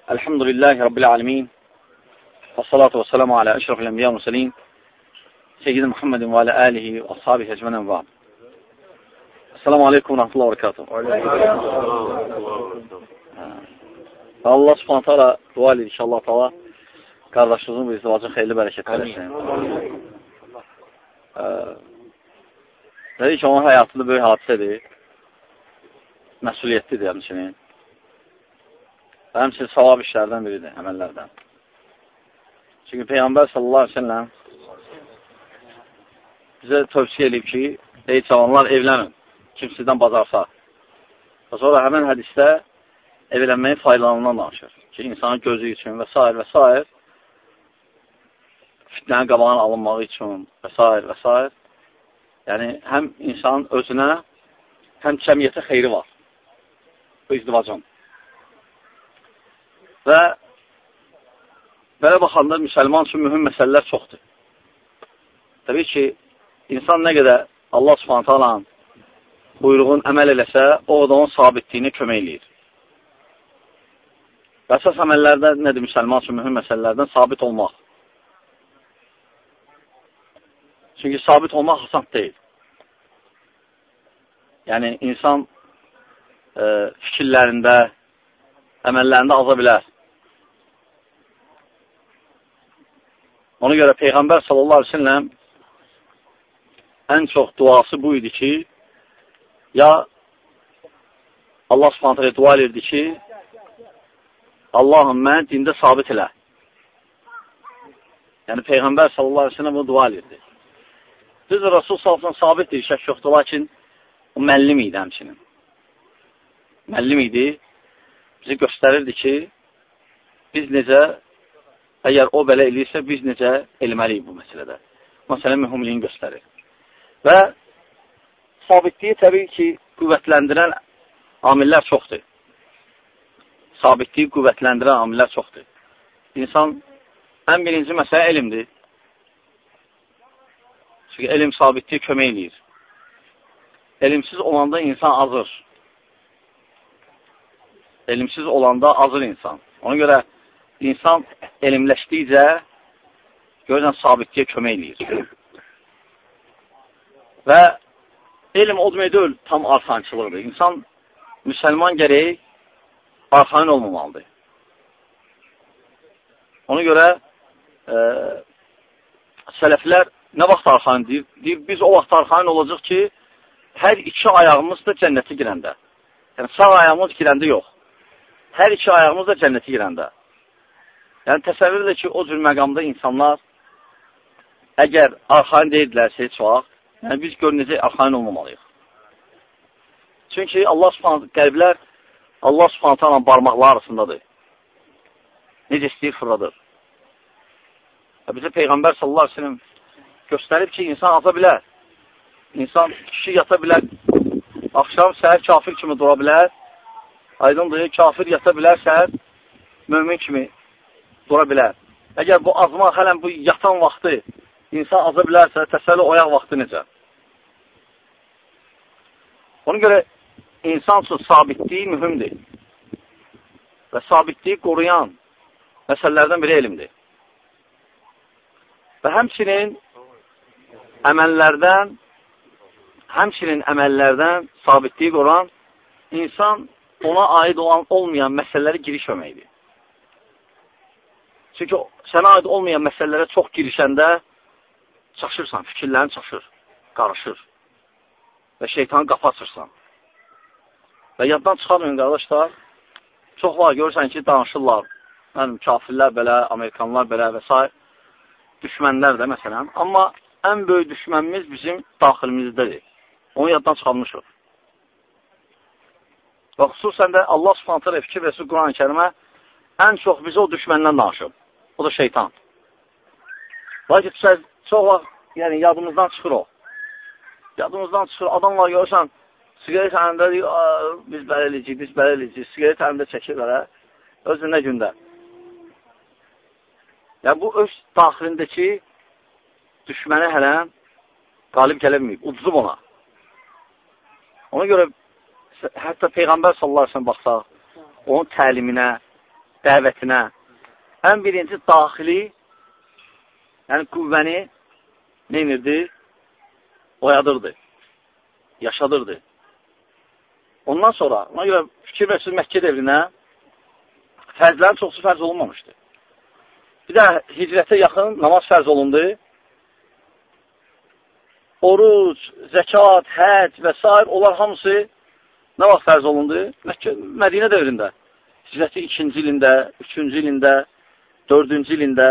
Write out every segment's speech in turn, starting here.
Elhamdülillahi Rabbil alemin. Və salatu və selamu alə əşrafil ənbiya və mürselin. Seyyidina Muhammedin və alə alihi və ashabihi ecmənən və. Esselamu aleykum və rahmetullah və barakatuhu. Allah subhanət hala dua edir inşallah taala qardaşlığın bu izdivacın xeyirli bərəkət versin. Dedik ki, onun həyatında böyük hadisədir. Məsuliyyətlidir həmçinin. Və həmçinin savab işlərdən biridir, əməllərdən. Çünki Peyğəmbər sallallahu aleyhi ve sellem bizə tövsiyə edib ki, ey cavanlar evlənin, kim sizdən bacarsa. Və sonra həmən hədisdə evlənməyin faydalarından danışır. Ki, insanın gözü üçün və s. və s. Fitnənin qabağının alınmağı üçün və s. və s. Yəni, həm insanın özünə, həm cəmiyyətə xeyri var. Bu izdivacın. Və belə baxanda müsəlman üçün mühüm məsələlər çoxdur. Təbii ki, insan nə qədər Allah subhanət halanın buyruğun əməl eləsə, o da onun sabitliyini kömək eləyir. Və əsas əməllərdə nədir müsəlman üçün mühüm məsələlərdən? Sabit olmaq. Çünki sabit olmaq hasant deyil. Yəni, insan fikirlərində, əməllərində aza bilər. Ona görə Peyğəmbər sallallahu aleyhi ve sellem ən çox duası bu idi ki, ya Allah subhanətə dua edirdi ki, Allahım mən dində sabit elə. Yəni Peyğəmbər sallallahu aleyhi ve sellem bunu dua edirdi. Düzdür, Rasul sallallahu aleyhi ve sellem sabitdir, şək yoxdur, lakin o məllim idi həmçinin. Məllim idi, bizi göstərirdi ki, biz necə, əgər o belə eləyirsə, biz necə elməliyik bu məsələdə. Məsələ mühümliyini göstərir. Və sabitliyi təbii ki, qüvvətləndirən amillər çoxdur. Sabitliyi qüvvətləndirən amillər çoxdur. İnsan, ən birinci məsələ elmdir. Çünki elm sabitliyi kömək eləyir. Elmsiz olanda insan azır. Elmsiz olanda azır insan. Ona görə insan elmləşdikcə görürsən sabitliyə kömək eləyir. Və elm o demək deyil, tam arxançılıqdır. İnsan, müsəlman gərək arxain olmamalıdır. Ona görə sələflər nə vaxt arxain deyir? Deyir, biz o vaxt arxain olacaq ki, hər iki ayağımız da cənnəti girəndə. Yəni, sağ ayağımız girəndə yox. Hər iki ayağımız da cənnəti girəndə. Yəni, təsəvvür edir ki, o cür məqamda insanlar əgər arxain deyirdilərsə heç vaxt, yəni biz görünəcək arxain olmamalıyıq. Çünki Allah subhanət, qəlblər Allah subhanətlə barmaqlar arasındadır. Necə istəyir fırladır. Və bizə Peyğəmbər sallallahu aleyhi ve sellem göstərib ki, insan aza bilər. İnsan kişi yata bilər. Axşam səhər kafir kimi dura bilər. Aydındır, kafir yata bilər, səhər mömin kimi dura bilər. Əgər bu azma, hələn bu yatan vaxtı insan aza bilərsə, təsəlli oyaq vaxtı necə? Ona görə insan üçün sabitliyi mühümdür. Və sabitliyi qoruyan məsələlərdən biri elmdir. Və həmçinin əməllərdən sabitliyi qoran insan ona aid olmayan məsələləri girişməməkdir. Çünki sənə aid olmayan məsələlərə çox girişəndə çaşırsan, fikirlərin çaşır, qarışır və şeytanı qapı açırsan. Və yaddan çıxarmayın, qardaşlar, çox var, görürsən ki, danışırlar, kafirlər belə, Amerikanlar belə və s. Düşmənlər də, məsələn. Amma ən böyük düşmənimiz bizim daxilimizdədir. Onu yaddan çıxarmışıq. Və xüsusən də Allah subhanətlə fikir versin Quran-ı kərimə ən çox bizə o düşməndən danışıb. O da şeytan. Lakin çox vaxt, yəni yadımızdan çıxır o. Yadımızdan çıxır, adamlar görürsən, sigaret əlində deyir, biz belə eləyəcəyik, sigaret əlində çəkir belə, özündə gündə. Yəni, bu öz daxilindəki düşməni hələ qalib gəlməyib, udzub ona. Ona görə hətta Peyğəmbər sallallahu aleyhi ve sellem baxsaq, onun təliminə, dəvətinə ən birinci daxili, yəni qüvvəni neynirdi? Oyadırdı, yaşadırdı. Ondan sonra, ona görə fikir versiniz Məkkə devrinə fərzlərin çoxsu fərz olunmamışdı. Bir də hicrətə yaxın namaz fərz olundu. Oruc, zəkat, həc və s. onlar hamısı nə vaxt fərz olundu? Mədinə dövründə. Hicrəti 2-ci ilində, 3-cü ilində, 4-cü ilində.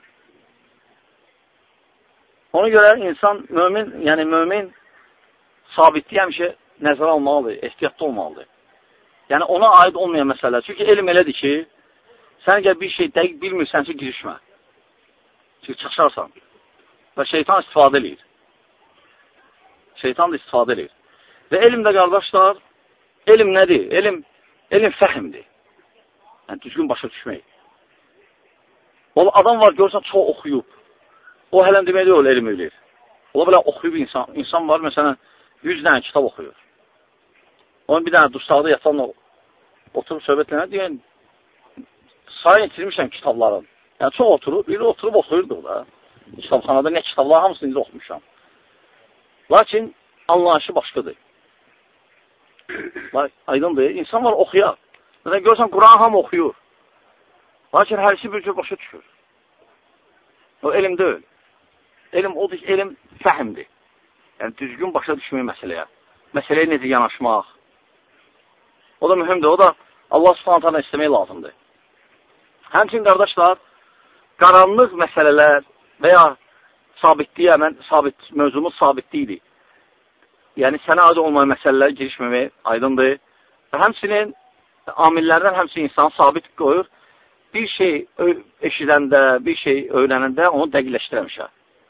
Ona görə insan, mömin sabitliyi həmişə nəzərə almalıdır, ehtiyatlı olmalıdır. Yəni, ona aid olmayan məsələlər. Çünki elm elədir ki, sən əgər bir şey dəqiq bilmirsənsə, girişmə. Çünki çaşarsan. Və şeytan istifadə edir. Şeytan da istifadə edir. Və elmdə, qardaşlar, elm nədir? Elm fəhimdir. Yəni, düzgün başa düşmək. Adam var, görürsən, çox oxuyub. O, hələn demək deyil, elm edir. Ola belə oxuyub insan. İnsan var, məsələn, 100 dənə kitab oxuyur. Onun bir dənə dustaqda yatanla oturub söhbətlənə deyən, sayı itirmişəm kitabların. Yəni, çox oturub, biri oturub oxuyurduq da. Kitabxanada nə kitablar, hamısını indi oxumuşam. Lakin, anlayışı başqadır. Aydındır, insan var, oxuyar. Məsələn, görürsən, Quran hamı oxuyur. Lakin, hərisi bir cür başa düşür. O, elm deyil. Elm odur ki, elm fəhimdir. Yəni, düzgün başa düşmək məsələyə. Məsələyə necə yanaşmaq. O da mühümdür. O da Allah subhanətlə istəmək lazımdır. Həmçin, qardaşlar, qaranlıq məsələlər və ya sabitliyə, mövzumuz sabitliyidir. Yəni, sənə aid olmayan məsələlərə girişməmək aydındır. Və həmçinin amillərdən həmçinin insan sabit qoyur. Bir şey eşidəndə, bir şey öyrənəndə onu dəqiqləşdirəmişə.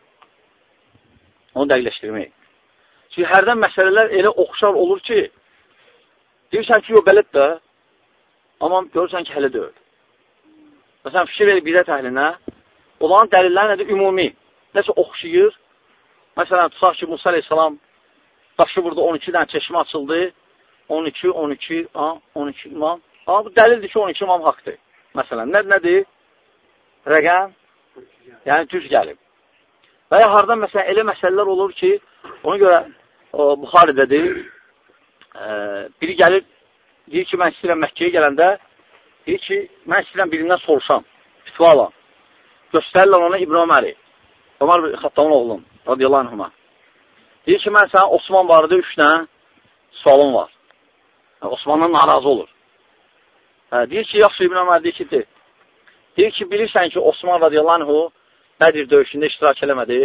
Onu dəqiqləşdirmək. Çünki hərdən məsələlər elə oxşar olur ki, deyirsən ki, yox, belət də, amma görürsən ki, hələ deyil. Məsələn, fikir verir bidət əhlinə, olan dəlillər nədir? Ümumi. Nəsə oxşayır. Məsələn, tutaq ki, Musa aleyhissalam daşı burada 12 dənə çeşmə açıldı. 12 imam. Amma bu dəlildir ki, 12 imam haqdır. Məsələn, nədir? Rəqəm? Yəni, düz gəlib. Və ya hardan məsələn, elə məsələlər olur ki, ona görə Buxarədədir, biri gəlir, deyir ki, mən istəyirəm Məkkəyə gələndə, deyir ki, mən istəyirəm birindən soruşam, fitva alam. Göstərirlər ona İbrahim Əli, Ömər Xattamın oğlum, radiyallahu anhuma. Deyir ki, mən sənə Osman barədə 3 dənə sualım var. Osmandan narazı olur. Deyir ki, yaxşı İbrahim Əli, deyir ki, bilirsən ki, Osman radiyallahu anhu Bədir döyüşündə iştirak eləmədi.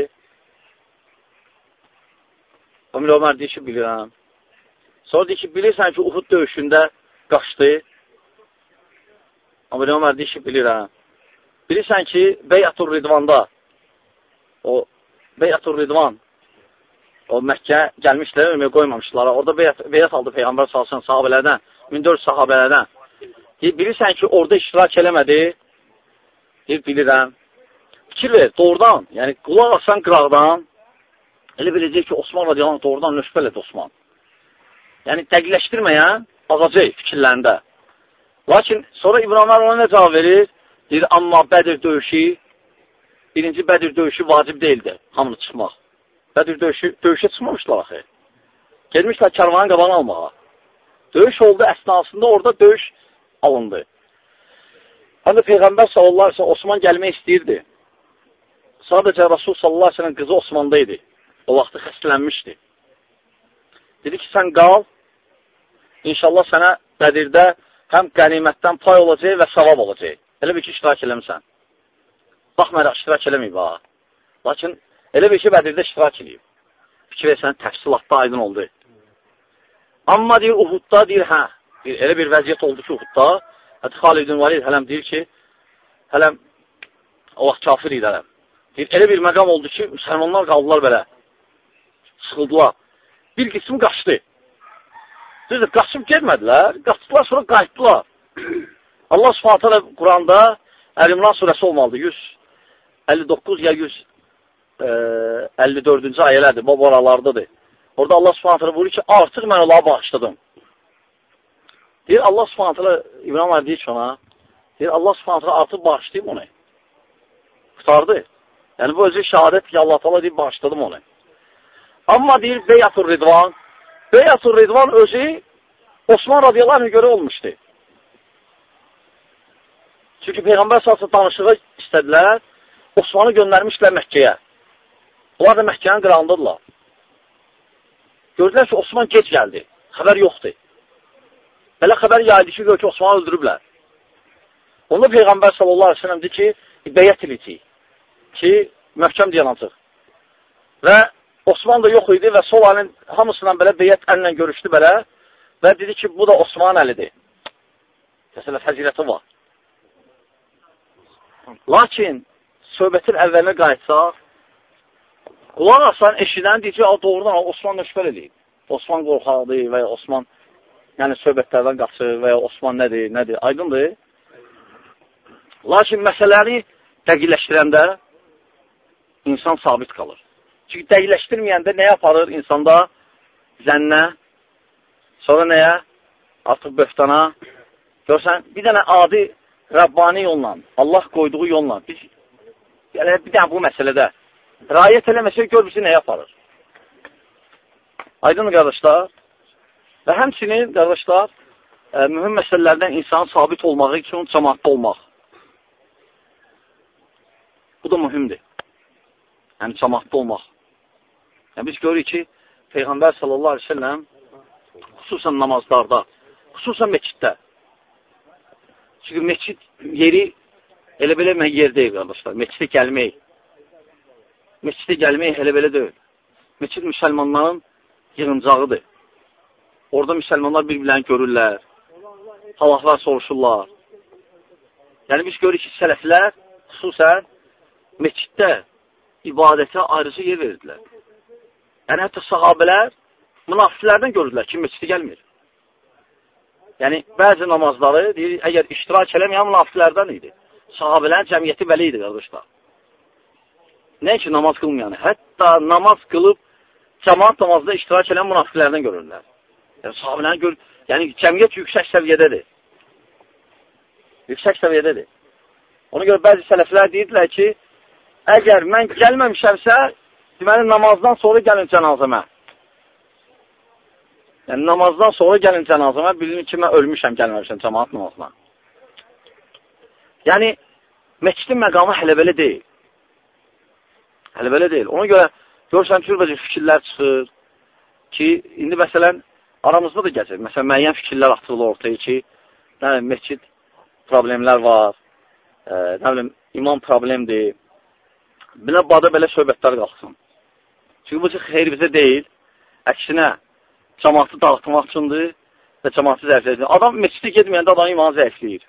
Ömər deyir ki, bilirəm. Sonra deyir ki, bilirsən ki, Uhud döyüşündə qaçdı. Ömər deyir ki, bilirəm. Bilirsən ki, Beyətur Ridvanda, o Beyətur Ridvan, o Məkkə gəlmişlər, ölməyə qoymamışlar. Orada beyət aldı Peyğəmbər salsın sahabələrdən, 1400 sahabələrdən. Deyir, bilirsən ki, orada iştirak eləmədi. Deyir, bilirəm. Fikir ver, doğrudan, yəni qulaq asan qıraqdan, elə biləcək ki, Osman radiyallahu doğrudan nöşbəl edir Osman. Yəni, dəqiqləşdirməyən ağacaq fikirlərində. Lakin sonra İbrahim ona nə cavab verir? Deyir, amma Bədir döyüşü, birinci Bədir döyüşü vacib deyildi, hamını çıxmaq. Bədir döyüşə çıxmamışlar axı. Gelmişlər kərvanın qabağını almağa. Döyüş oldu əsnasında, orada döyüş alındı. Həm də Peyğəmbər sallallahu aleyhi ve sellem Osman gəlmək istəyirdi. Sadəcə Rasul sallallahu aleyhi ve sellem qızı Osmanda idi. O vaxtı xəstələnmişdi. Dedi ki, sən qal, inşallah sənə Bədirdə həm qənimətdən pay olacaq və savab olacaq. Elə bir ki, iştirak eləmirsən. Baxmayaraq, iştirak eləməyib ha. Lakin, elə bir ki, Bədirdə iştirak eləyib. Fikir versən, təfsilatda aydın oldu. Amma deyir, Uhudda deyir, hə, elə bir vəziyyət oldu ki, Uhudda, hətta Xalid ibn Valid hələm deyir ki, hələm, o vaxt kafir idi hələm. Deyir, elə bir məqam oldu ki, müsəlmanlar qaldılar belə, sıxıldılar. Bir qism qaçdı. Düzdür, qaçıb getmədilər, qaçdılar, sonra qayıtdılar. Allah subhanətə alə Quranda Əl-İmran surəsi olmalıdır, 159 ya 154-cü ayələrdir, bu aralardadır. Orada Allah subhanətə alə buyurur ki, artıq mən Allah'a bağışladım. Deyir, Allah subhanətə alə İbrahim deyir ki ona, Deyir, Allah subhanətlə artıq bağışlayıb onu. Qutardı. Yəni, bu özü şəhadət ki, Allah təala deyib, bağışladım onu. Amma deyir, Beyatur Ridvan. Beyatur Ridvan özü Osman radiyallahu anh'a görə olmuşdu. Çünki Peyğəmbər sallallahu danışığı istədilər, Osmanı göndərmişlər Məkkəyə. Onlar da Məkkənin qırağındadırlar. Gördülər ki, Osman gec gəldi. Xəbər yoxdur. Belə xəbər yayıldı ki, gör ki, Osmanı öldürüblər. Onda Peyğəmbər sallallahu aleyhi ve sellem deyir ki, bəyət edici ki, möhkəm deyənacaq. Və Osman da yox idi və sol əlin hamısından belə bəyət əllə görüşdü belə və dedi ki, bu da Osman əlidir. Məsələ, fəziləti var. Lakin, söhbətin əvvəlinə qayıtsaq, qulaq asan eşidən deyir ki, doğrudan Osman nöşbər edib. Osman qorxaqdır və ya Osman yəni söhbətlərdən qaçır və ya Osman nədir, aydındır. Lakin məsələləri dəqiqləşdirəndə insan sabit qalır. Çünki dəqiqləşdirməyəndə nə yaparır insanda? Zənnə, sonra nəyə? Artıq böhtana. Görsən, bir dənə adi Rəbbani yolla, Allah qoyduğu yolla, biz bir dənə bu məsələdə rayət eləməsə gör bizi nə yaparır? Aydın qardaşlar. Və həmçinin, qardaşlar, mühüm məsələlərdən insanın sabit olmağı üçün cəmaatda olmaq. Bu da mühümdir. Yəni, cəmaatda olmaq. Yəni, biz görürük ki, Peyğəmbər sallallahu aleyhi ve sellem xüsusən namazlarda, xüsusən meçiddə. Çünki meçid yeri elə belə yer deyil, qardaşlar. Meçidə gəlmək elə belə deyil. Meçid müsəlmanların yığıncağıdır. Orada müsəlmanlar bir-birlərini görürlər, halaqlar soruşurlar. Yəni, biz görürük ki, sələflər xüsusən meçiddə ibadətə ayrıca yer verirdilər. Yəni, hətta sahabələr münafiqlərdən görürdülər ki, meçidə gəlmir. Yəni, bəzi namazları, deyir, əgər iştirak eləməyən münafiqlərdən idi. Sahabələrin cəmiyyəti belə idi, qardaşlar. Nə ki, namaz qılmayanı? Hətta namaz qılıb, cəmaat namazda iştirak edən münafiqlərdən görürlər. Yəni, sahabələrin yəni, cəmiyyət yüksək səviyyədədir. Yüksək səviyyədədir. Ona görə bəzi sələflər deyirdilər ki, əgər mən gəlməmişəmsə, deməli, namazdan sonra gəlin cənazəmə. Yəni, namazdan sonra gəlin cənazəmə, bilin ki, mən ölmüşəm, gəlməmişəm cəmaat namazına. Yəni, meçidin məqamı hələ belə deyil. Hələ belə deyil. Ona görə, görürsən, cürbəcə fikirlər çıxır ki, indi məsələn, aramızda da gəzir. Məsələn, müəyyən fikirlər atılır ortaya ki, meçid problemlər var, nə bilim, imam problemdir. Belə bada belə söhbətlər qalxsın. Çünki bu xeyr bizə deyil, əksinə, cəmaatı dağıtmaq üçündür və cəmaatı zəifləyir. Adam meçidə gedməyəndə adam imanı zəifləyir.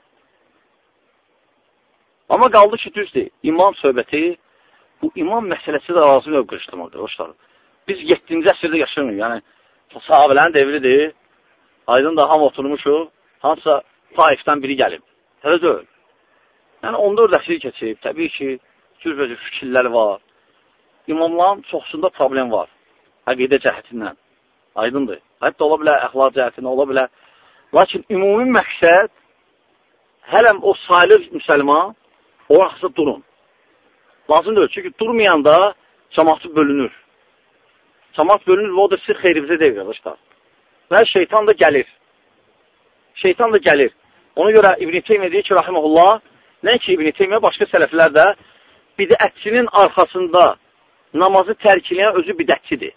Amma qaldı ki, düzdür, imam söhbəti, bu imam məsələsi də razı növ qırışdırmadır, hoşlar. Biz 7-ci əsrdə yaşamıyıq, yəni sahabələrin devridir, aydın da ham oturmuşuq, hansısa taifdən biri gəlib. Hələ deyil. Yəni 14 əsr keçib, təbii ki, cürbəcə fikirlər var. İmamların çoxsunda problem var, əqidə cəhətindən. Aydındır. Hətta ola bilər, əxlaq cəhətindən ola bilər. Lakin ümumi məqsəd, hələm o sayılır müsəlman, o axısa durun. Lazımdır, çünki durmayanda cəmaatı bölünür. Cəmaat bölünür və o da sizin xeyrinizə deyil, qardaşlar. Və şeytan da gəlir. Şeytan da gəlir. Ona görə İbn-i Teymiyyə deyir ki, rahiməhullah, nə ki İbn-i Teymiyyə, başqa sələflər də bidətçinin arxasında namazı tərkiləyən özü bidətçidir.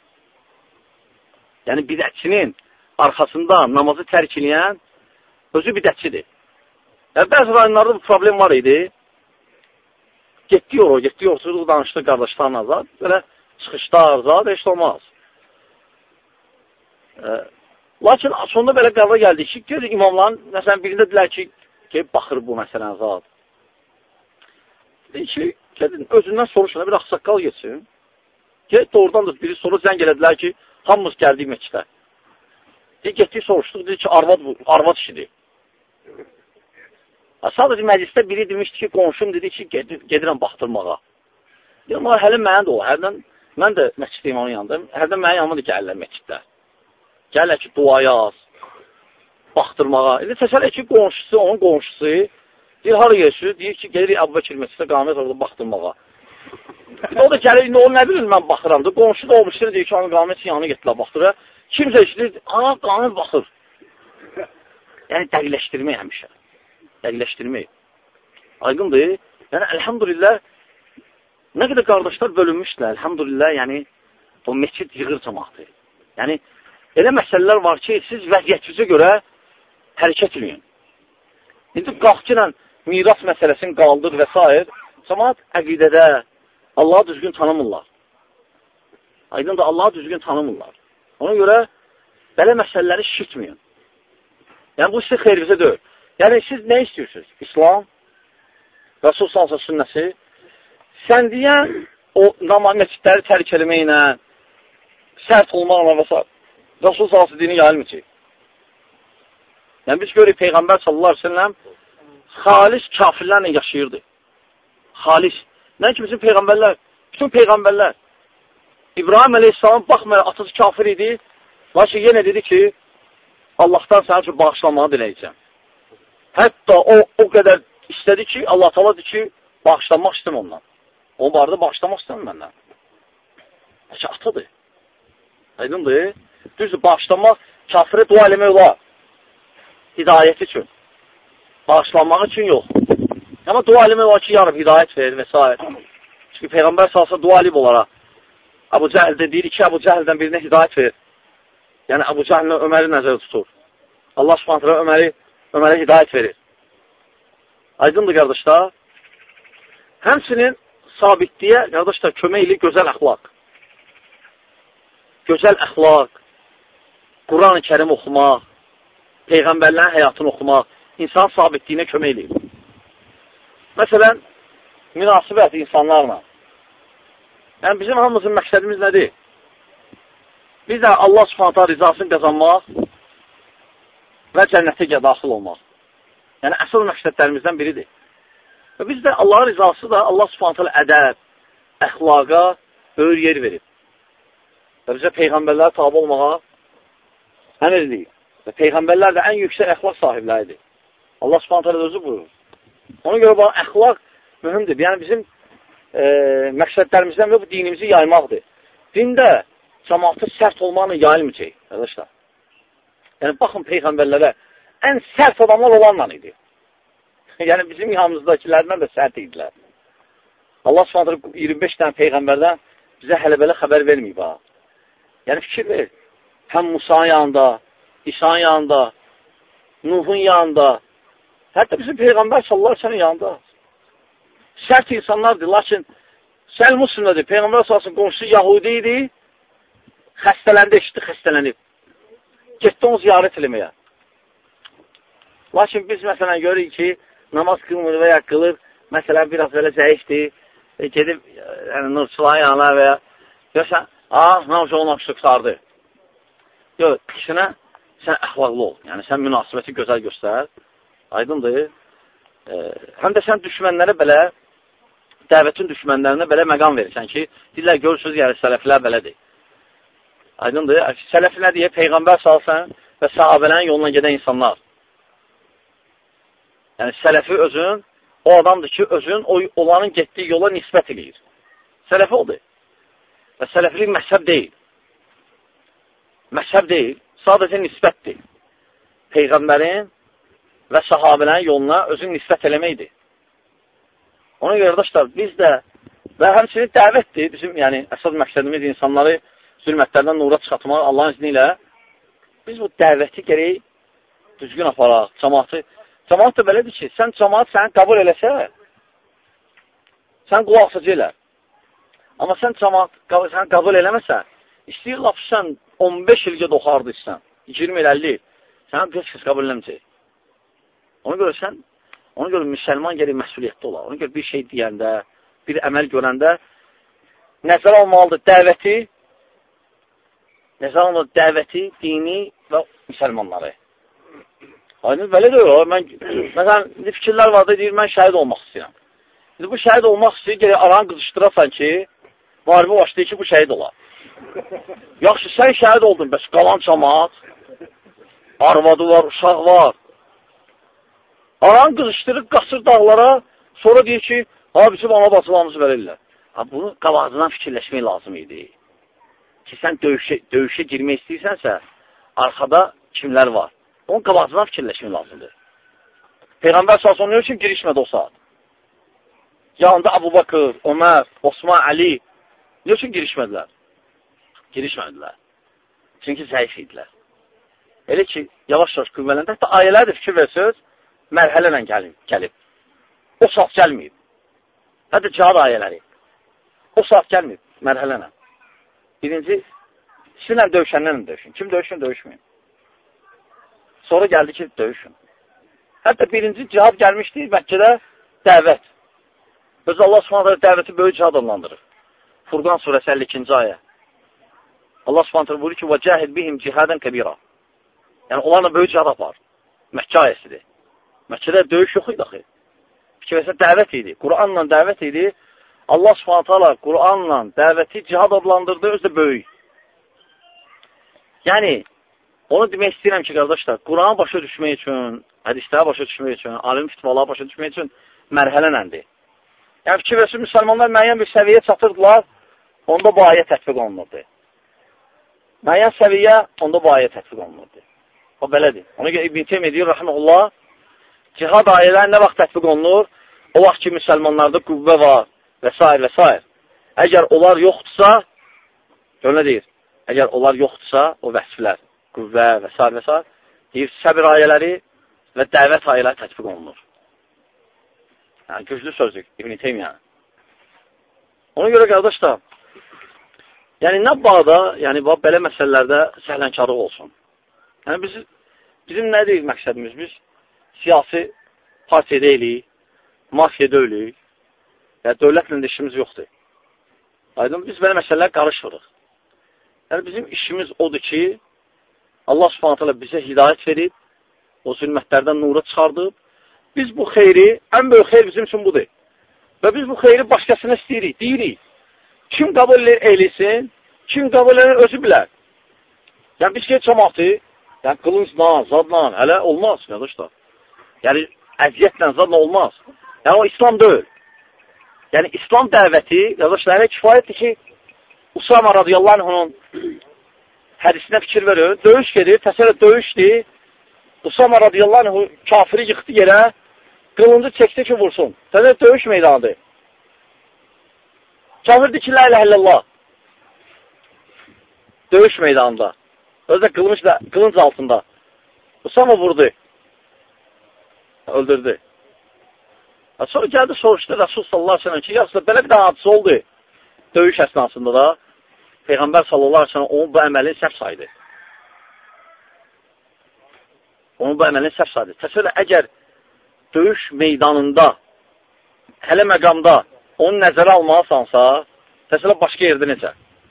Yəni, bidətçinin arxasında namazı tərkiləyən özü bidətçidir. Yəni, bəzi rayonlarda bu problem var idi. Getdi yoruq, danışdı qardaşlarına zat. Belə çıxışlar, zat, heç olmaz. Lakin sonunda belə qərar gəldi ki, görün imamların, məsələn, birində dilər ki, baxır bu məsələn zat. Deyir ki, gedin, özündən soruşuna bir axsaqqal geçsin. Doğrudan da biri soru zəng elədilər ki, hamımız gəldik meçidə. Getdik, soruşduq, dedi ki, arvad işidir. Sadəcə məclisdə biri demişdi ki, qonşum dedi ki, gedirəm baxdırmağa. Deyəm, hələ mənə də o, hərdən, mən də məçidəyim onun yanında, hərdən mənə yanıma da gəlirlər məçiddə. Gəlirlər ki, dua yaz. baxdırmağa. İndi təsəl ki, qonşusu, onun qonşusu, deyir, hara geçiyor? Deyir ki, gəlir Əbu Bəkir məsciddə qamət orada baxdırmağa. O da gəlir, indi o nə bilir, mən baxıram da, qonşu da olmuşdur, deyir ki, qamət yanına getdilər baxdırır. Kimsə işləyir, qamət baxır. Yəni, dəqiqləşdirmək həmişə. Dəqiqləşdirmək. Aydındır. Yəni, əlhamdülillah, nə qədər qardaşlar bölünmüşdülər, əlhamdülillah, yəni, o məscid yığır cəmaatı. Yəni, elə məsələlər var ki, siz vəziyyətinizə görə hərəkət edin. İndi qalxıqla miras məsələsini qaldır və s. Cəmaat əqidədə Allahı düzgün tanımırlar. Aydın da Allahı düzgün tanımırlar. Ona görə belə məsələləri şişitməyin. Yəni, bu sizə xeyrinizə deyil. Yəni, siz nə istəyirsiniz? İslam, Rəsul salsa sünnəsi, sən deyən o məscidləri tərk eləməklə, sərt olmaqla və s. Rəsul salsa dini yayılmayacaq. Yəni, biz görürük, Peyğəmbər sallallahu aleyhi ve sellem xalis kafirlərlə yaşayırdı. Xalis. Nə ki, bizim Peyğəmbərlər, bütün Peyğəmbərlər, İbrahim əleyhissalam baxmayaraq, atası kafir idi, lakin yenə dedi ki, Allahdan sənə üçün bağışlanmağı diləyəcəm. Hətta o qədər istədi ki, Allah təala dedi ki, bağışlanmaq istəm ondan. O barədə bağışlamaq istəm məndən. Həki, atadır. Aydındır. Düzdür, bağışlanmaq, kafirə dua eləmək olar. Hidayət üçün. Bağışlanmaq üçün yox. Amma dua eləmək olar ki, yarab hidayət verir və s. Çünki Peyğəmbər salsa dua eləyib olaraq. Əbu Cəhildə deyir ki, Əbu Cəhildən birinə hidayət verir. Yəni, Əbu Cəhillə Öməri nəzərə tutur. Allah subhanətlə Ömərə hidayət verir. Aydındır, qardaşlar. Həmsinin sabitliyə, qardaşlar, kömək ilə gözəl əxlaq. Gözəl əxlaq, Quran-ı Kərim oxumaq, Peyğəmbərlərin həyatını oxumaq, insan sabitliyinə kömək eləyir. Məsələn, münasibət insanlarla. Yəni, bizim hamımızın məqsədimiz nədir? Biz də Allah subhanətə rizasını qazanmaq və cənnətə daxil olmaq. Yəni, əsl məqsədlərimizdən biridir. Və biz də Allahın rizası da Allah subhanətə ədəb, əxlaqa böyür yer verib. Və bizə Peyğəmbərlərə tabi olmağa əmr edir. Və Peyğəmbərlər də ən yüksək əxlaq sahibləridir. Allah subhanətə özü buyurur. Ona görə bu əxlaq mühümdür. Yəni, bizim məqsədlərimizdən və bu dinimizi yaymaqdır. Dində cəmaatı sərt olmaqla yayılmayacaq, arkadaşlar. Yəni, baxın Peyğəmbərlərə, ən sərt adamlar olanla idi. Yəni, bizim yanımızdakilərdən də sərt idilər. Allah subhanətlə 25 dənə Peyğəmbərdən bizə hələ belə xəbər verməyib, ha. Yəni, fikir verir. Həm Musa yanında, İsa yanında, Nuhun yanında, hətta bizim Peyğəmbər sallallahu aleyhi ve sellem yanında. Sərt insanlardır, lakin Səl Müslimlədir. Peyğəmbər sallallahu qonşusu Yahudi idi, xəstələndi, eşitdi, xəstələnib. Getdi onu ziyarət eləməyə. Lakin biz, məsələn, görürük ki, namaz qılmır və ya qılır, məsələn, biraz belə zəifdir, gedib, yəni, nurçuların yanına və ya, görürsən, namaz olmaq şüqtardır. Yox, kişinə sən əxlaqlı ol, yəni, sən münasibəti gözəl göstər, aydındır. Həm də sən düşmənlərə belə, dəvətin düşmənlərinə belə məqam verirsən ki, deyirlər, görürsünüz, yəni, sələflər belədir. Aydındır. Sələfi nə deyə? Peyğəmbər salsan və sahabələrin yoluna gedən insanlar. Yəni, sələfi özün, o adamdır ki, özün onların getdiyi yola nisbət edir. Sələfi odur. Və sələfilik məzhəb deyil. Məzhəb deyil, sadəcə nisbətdir. Peyğəmbərin və sahabələrin yoluna özün nisbət eləməkdir. Ona görə, qardaşlar, biz də və həmçinin dəvətdir, bizim, yəni, əsas məqsədimiz insanları zülmətlərdən nura çıxartmaq Allahın izni ilə biz bu dəvəti gərək düzgün aparaq, cəmaatı. Cəmaat da belədir ki, sən cəmaat səni qəbul eləsə, sən qulaqsacı elə. Amma sən cəmaat səni qəbul eləməsə, istəyir laf sən 15 ilgə doxardı istən, 20 il, 50 il, səni heç kəs qəbul eləməyəcək. Ona görə müsəlman gərək məsuliyyətli olar. Ona görə bir şey deyəndə, bir əməl görəndə nəzər almalıdır dəvəti, dini və müsəlmanları. Aydın, belə deyil o. Məsələn, fikirlər var da deyir, mən şəhid olmaq istəyirəm. İndi bu şəhid olmaq istəyir, gələk aranı qızışdırasan ki, müharibə başlayır ki, bu şəhid olar. Yaxşı, sən şəhid oldun, bəs qalan cəmaat, arvadı var, uşaq var. Aranı qızışdırıb, qaçır dağlara, sonra deyir ki, ha, bizim ana bacılarımızı verirlər. Ha, bunu qabağından fikirləşmək lazım idi. Ki, sən döyüşə girmək istəyirsənsə, arxada kimlər var? Onun qabağından fikirləşmək lazımdır. Peyğəmbər sallallahu əleyhi və səlləm üçün girişmədi o saat. Yanında Əbu Bakır, Ömər, Osman, Əli nə üçün girişmədilər? Girişmədilər. Çünki zəif idilər. Elə ki, yavaş-yavaş qüvvələndə, hətta ayələrdir fikir versəz, mərhələ ilə gəlib. O saat gəlməyib. Hətta cihad ayələri. O saat gəlməyib, mərhələ ilə. Birinci, sizinlə döyüşənlərlə döyüşün. Kim döyüşün, döyüşməyin. Sonra gəldi ki, döyüşün. Hətta birinci cihad gəlmişdi, Məkkədə dəvət. Öz Allah Subhanahu dəvəti böyük cihad adlandırır. Furqan surəsi 52-ci ayə. Allah Subhanahu buyurur ki, وَجَاهِدْ بِهِمْ جِهَادًا كَبِيرًا. Yəni, onlarla böyük cihad apar. Məkkə ayəsidir. Məkkədə döyüş yox idi axı. Fikirləsə dəvət idi. Quranla dəvət idi. Allah Subhanahu Quranla dəvəti cihad adlandırdı, özü də böyük. Yəni, onu demək istəyirəm ki, qardaşlar, Quranı başa düşmək üçün, hədisləri başa düşmək üçün, alim fitvaları başa düşmək üçün mərhələnəndir. Yəni, fikir versin, müsəlmanlar müəyyən bir səviyyə çatırdılar, onda bu ayə tətbiq olunurdu. Müəyyən səviyyə, onda bu ayə tətbiq olunurdu. O, belədir. Ona görə İbn Teymiyyə deyir, rəhməhullah, cihad ayələri nə vaxt tətbiq olunur? O vaxt ki, müsəlmanlarda qüvvə var və s. və s. Əgər onlar yoxdursa, gör nə deyir? Əgər onlar yoxdursa, o vəsflər, qüvvə və s. və s. deyir, səbir ayələri və dəvət ayələri tətbiq olunur. Yəni, güclü sözdür İbn Teymiyyə. Ona görə, qardaşlar, yəni, nə bağda, yəni, belə məsələlərdə səhlənkarlıq olsun. Yəni, bizim nə deyil məqsədimiz? Biz siyasi partiya deyilik, mafiya deyilik, yəni, dövlətlə də işimiz yoxdur. Aydın, biz belə məsələlər qarışmırıq. Yəni, bizim işimiz odur ki, Allah Subhanahu bizə hidayət verib, o zülmətlərdən nura çıxardıb, biz bu xeyri, ən böyük xeyr bizim üçün budur. Və biz bu xeyri başqasına istəyirik, deyirik. Kim qəbul eylesin, kim qəbul edir, özü bilər. Yəni, biz ki, cəmatı, yəni, qılıncla, zadla, hələ olmaz, qardaşlar. Yəni, əziyyətlə, zadla olmaz. Yəni, o İslam deyil. Yəni, İslam dəvəti, qardaşlar, elə kifayətdir ki, Usama radiyallahu anh'ın hədisinə fikir verir, döyüş gedir, təsələ döyüşdir, Usama radiyallahu anh'ı kafiri yıxdı yerə, qılıncı çəkdi ki, vursun. Təsələ döyüş meydanıdır. Kafirdir ki, la ilahe illallah. Döyüş meydanında. Özdə qılınc altında. Usama vurdu. Öldürdü. Sonra gəldi, soruşdu Rasul sallallahu aleyhi ve sellem ki, yaxşı, belə bir daha hadisi oldu. Döyüş əsnasında da Peyğəmbər sallallahu aleyhi ve sellem onun bu əməlini səhv saydı. Onun bu əməlini səhv saydı. Təsəvvür, əgər döyüş meydanında, hələ məqamda onu nəzərə almalısansa, təsəvvür, başqa yerdə necə?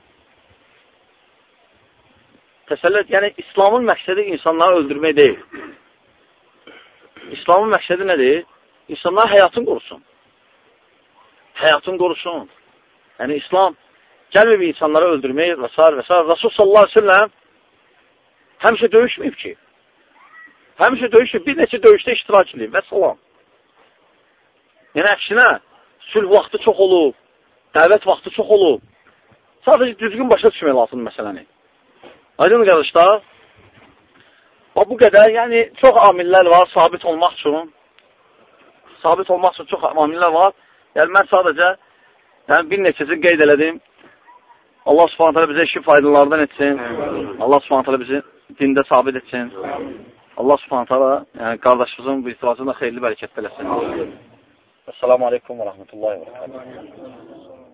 Təsəvvür, yəni İslamın məqsədi insanları öldürmək deyil. İslamın məqsədi nədir? İnsanlar həyatını qorusun. Həyatını qorusun. Yəni, İslam gəlməyib insanları öldürmək və s. və s. Rasul sallallahu aleyhi ve sellem həmişə döyüşməyib ki. Həmişə döyüşməyib, bir neçə döyüşdə iştirak edib və salam. Yəni, əksinə, sülh vaxtı çox olub, dəvət vaxtı çox olub. Sadəcə düzgün başa düşmək lazımdır məsələni. Aydın qardaşlar, bu qədər, yəni çox amillər var sabit olmaq üçün. Sabit olmaq üçün çox amillər var. Yəni, mən sadəcə bir neçəsini qeyd elədim. Allah Subhanahu bizə işin faydalardan etsin. Allah Subhanahu bizi dində sabit etsin. Allah Subhanahu yəni, qardaşımızın bu istiracında xeyirli bərəkət eləsin. Esselamu Aleyküm və Rəhmətullahi və Rəhmətullahi.